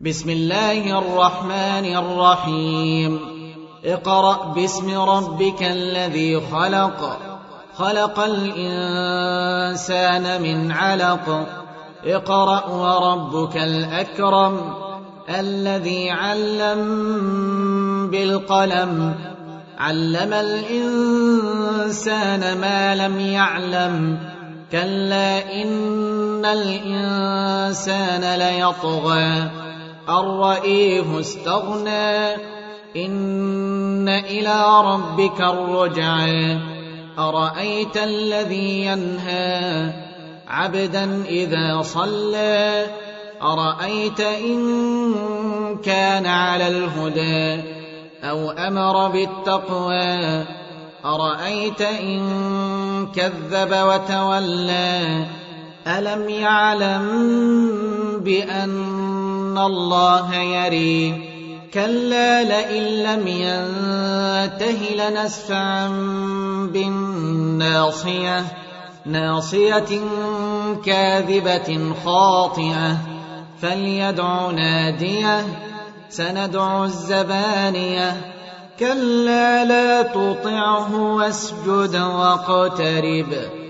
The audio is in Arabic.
بسم الله الرحمن الرحيم اقرأ باسم ربك الذي خلق خلق الإنسان من علق اقرأ وربك الأكرم الذي علم بالقلم علم الإنسان ما لم يعلم كلا إن الإنسان ليطغى أن رآه استغنى إن إلى ربك الرجعى أرأيت الذي ينهى عبدا إذا صلى أرأيت إن كان على الهدى أو أمر بالتقوى أرأيت إن كذب وتولى ألم يعلم بأن الله يرى كلا لئن لم ينته لنسفعا بالناصية ناصية كاذبة خاطئة فليدع ناديه سندع الزبانية كلا لا تطعه واسجد واقترب